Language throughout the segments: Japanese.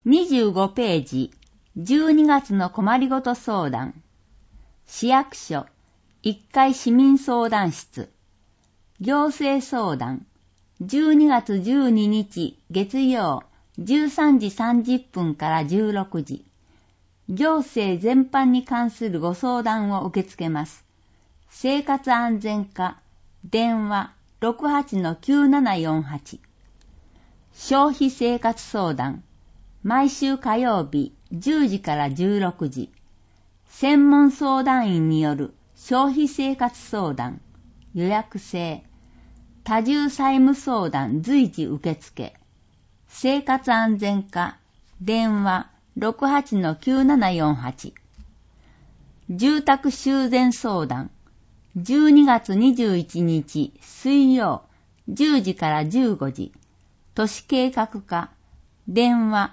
25ページ、12月の困りごと相談。市役所、1階市民相談室。行政相談。12月12日月曜、13時30分から16時。行政全般に関するご相談を受け付けます。生活安全課、電話 68-9748。消費生活相談。毎週火曜日10時から16時。専門相談員による消費生活相談。予約制。多重債務相談随時受付。生活安全課。電話 68-9748。住宅修繕相談。12月21日水曜10時から15時。都市計画課。電話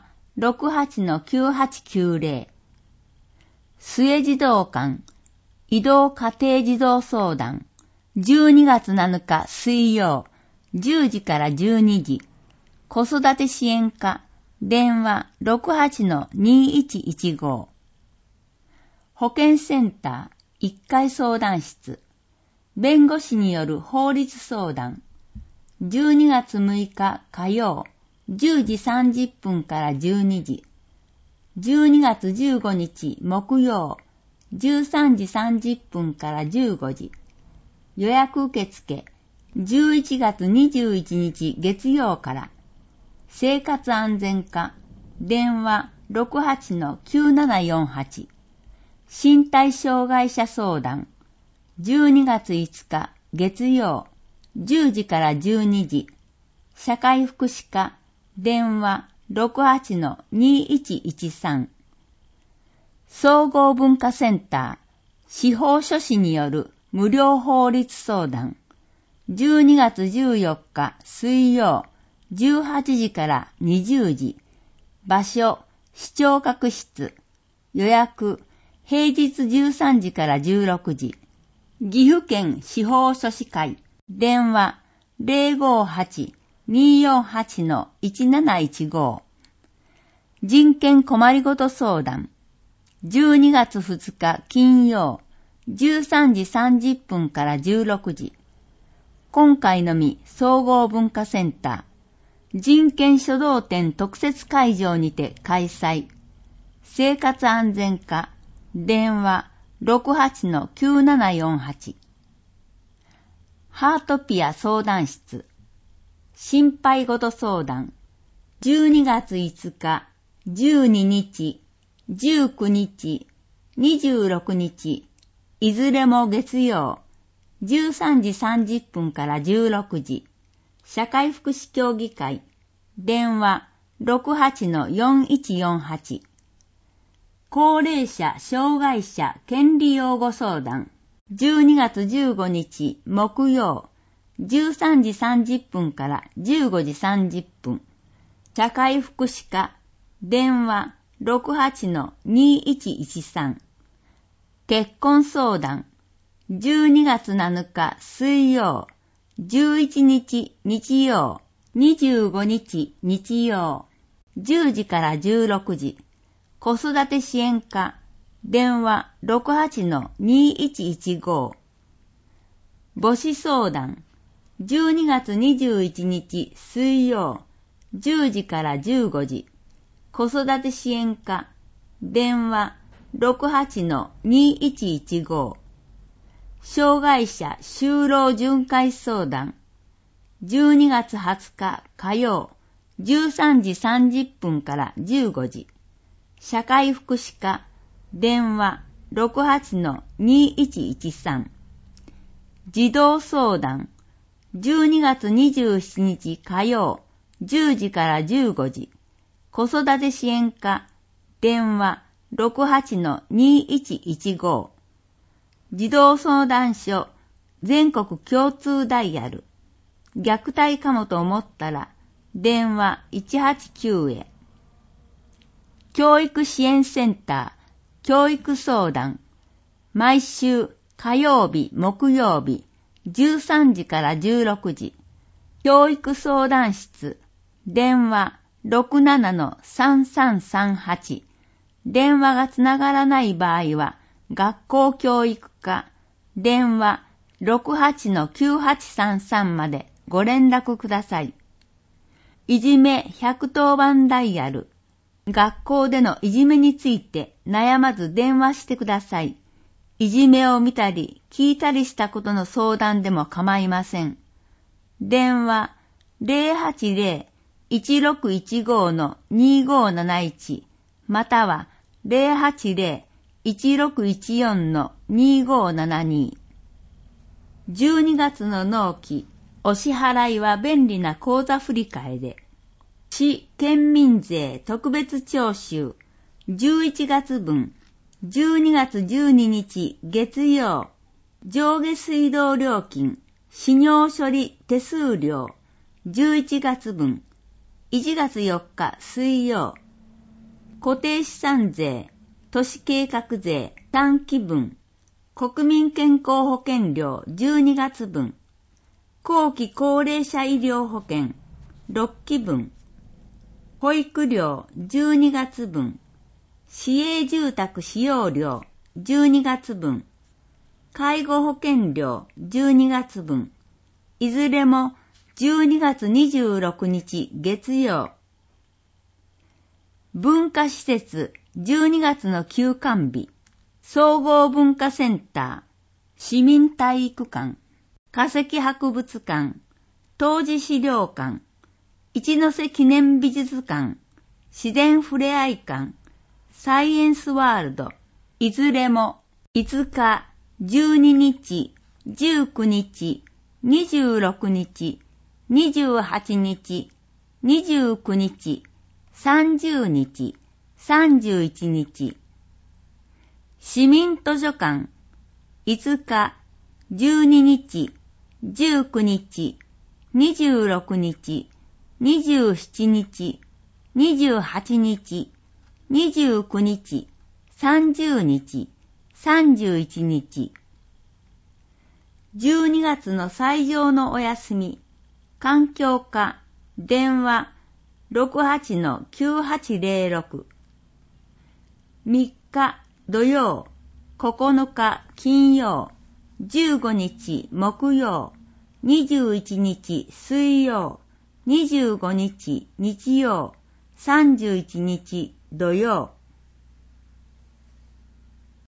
68-9890。末児童館。移動家庭児童相談。12月7日水曜10時から12時。子育て支援課。電話 68-2115。保健センター1階相談室。弁護士による法律相談。12月6日火曜10時30分から12時。12月15日木曜13時30分から15時。予約受付。11月21日月曜から。生活安全課。電話 68-9748。身体障害者相談。12月5日月曜10時から12時。社会福祉課。電話 68-2113。総合文化センター。司法書士による無料法律相談。12月14日水曜18時から20時。場所、視聴覚室。予約、平日13時から16時。岐阜県司法書士会。電話 058-248-1715。人権困りごと相談。12月2日金曜13時30分から16時。今回のみ総合文化センター人権書道展特設会場にて開催。生活安全課。電話 68-9748。ハートピア相談室。心配ごと相談。12月5日、12日、19日、26日、いずれも月曜、13時30分から16時。社会福祉協議会。電話 68-4148。高齢者・障害者権利擁護相談。12月15日木曜13時30分から15時30分。社会福祉課。電話 68-2113。結婚相談。12月7日水曜11日日曜25日日曜10時から16時。子育て支援課。電話 68-2115。母子相談。12月21日水曜10時から15時。子育て支援課。電話 68-2115。障害者就労巡回相談。12月20日火曜13時30分から15時。社会福祉課。電話 68-2113。児童相談。12月27日火曜10時から15時。子育て支援課。電話 68-2115。児童相談所全国共通ダイヤル。虐待かもと思ったら電話189へ。教育支援センター教育相談。毎週火曜日木曜日13時から16時。教育相談室。電話 67-3338。電話がつながらない場合は、学校教育課、電話 68-9833 までご連絡ください。いじめ110番ダイヤル。学校でのいじめについて悩まず電話してください。いじめを見たり聞いたりしたことの相談でも構いません。電話 080-1615-2571 または 080-1614-2572。12月の納期、お支払いは便利な口座振替で。市県民税特別徴収11月分12月12日月曜上下水道料金使用処理手数料11月分1月4日水曜固定資産税都市計画税短期分国民健康保険料12月分後期高齢者医療保険6期分保育料12月分、市営住宅使用料12月分、介護保険料12月分、いずれも12月26日月曜。文化施設12月の休館日、総合文化センター、市民体育館、化石博物館、当時資料館、一ノ瀬記念美術館、自然ふれあい館、サイエンスワールド、いずれも5日、12日、19日、26日、28日、29日、30日、31日。市民図書館、5日、12日、19日、26日、27日、28日、29日、30日、31日。12月の最上のお休み、環境課、電話 68-9806。3日土曜、9日金曜、15日木曜、21日水曜、25日日曜、31日土曜。